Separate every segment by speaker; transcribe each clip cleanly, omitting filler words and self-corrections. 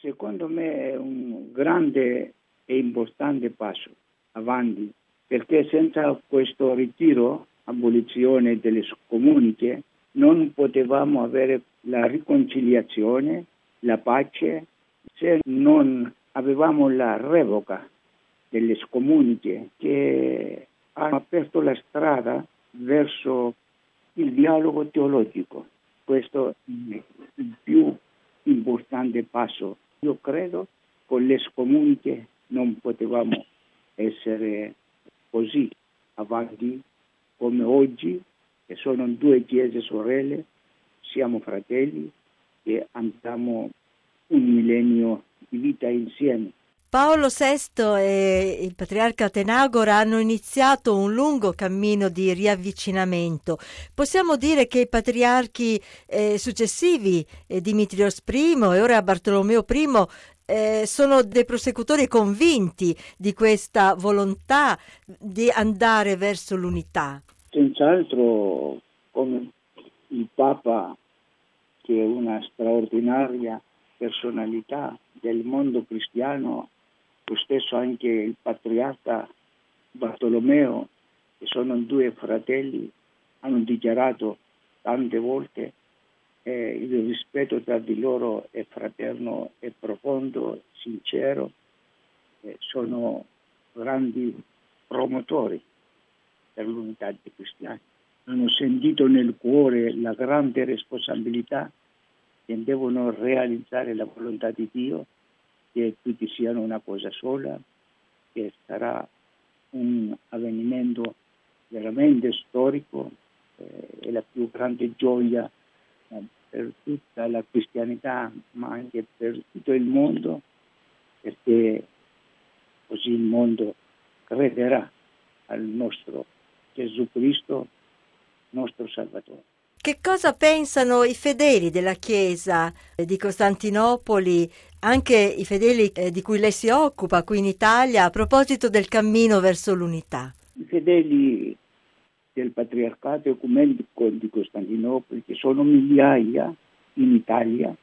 Speaker 1: Secondo me è un grande e importante passo avanti, perché senza questo ritiro, abolizione delle scomuniche, non potevamo avere la riconciliazione, la pace, se non avevamo la revoca delle scomuniche che hanno aperto la strada verso il dialogo teologico. Questo è il più importante passo. Io credo con le scomuniche non potevamo essere così avanti come oggi, che sono due chiese sorelle, siamo fratelli e andiamo un millennio di vita insieme.
Speaker 2: Paolo VI e il patriarca Atenagora hanno iniziato un lungo cammino di riavvicinamento. Possiamo dire che i patriarchi successivi, Dimitrios I e ora Bartolomeo I, sono dei prosecutori convinti di questa volontà di andare verso l'unità.
Speaker 1: Senz'altro, come il Papa, che è una straordinaria personalità del mondo cristiano, lo stesso anche il patriarca Bartolomeo, che sono due fratelli, hanno dichiarato tante volte il rispetto tra di loro è fraterno, è profondo, sincero, sono grandi promotori per l'unità dei cristiani. Hanno sentito nel cuore la grande responsabilità che devono realizzare la volontà di Dio, che tutti siano una cosa sola, che sarà un avvenimento veramente storico, è la più grande gioia per tutta la cristianità, ma anche per tutto il mondo, perché così il mondo crederà al nostro Gesù Cristo, nostro Salvatore.
Speaker 2: Che cosa pensano i fedeli della Chiesa di Costantinopoli, anche i fedeli di cui lei si occupa qui in Italia, a proposito del cammino verso l'unità?
Speaker 1: I fedeli del Patriarcato Ecumenico di Costantinopoli, che sono migliaia in Italia,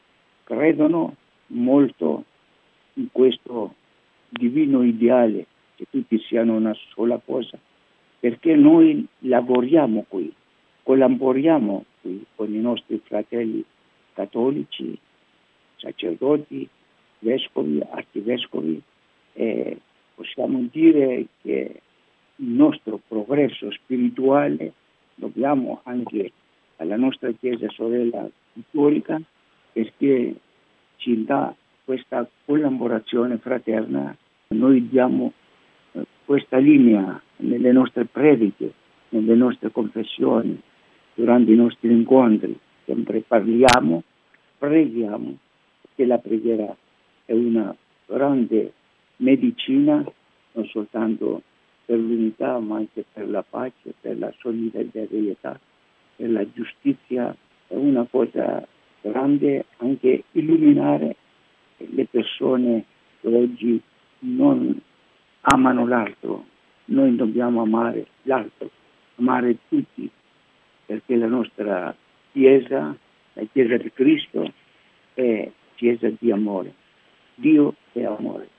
Speaker 1: credono molto in questo divino ideale, che tutti siano una sola cosa, perché noi lavoriamo qui, collaboriamo qui con i nostri fratelli cattolici, sacerdoti, vescovi, arcivescovi, e possiamo dire che il nostro progresso spirituale dobbiamo anche alla nostra Chiesa sorella cattolica, perché ci dà questa collaborazione fraterna. Noi diamo questa linea nelle nostre prediche, nelle nostre confessioni, durante i nostri incontri. Sempre parliamo, preghiamo, che la preghiera è una grande medicina, non soltanto per l'unità, ma anche per la pace, per la solidarietà, per la giustizia. È una cosa grande anche illuminare le persone che oggi non amano l'altro. Noi dobbiamo amare l'altro, amare tutti, perché la nostra Chiesa, la Chiesa di Cristo, è Chiesa di amore. Dio è amore.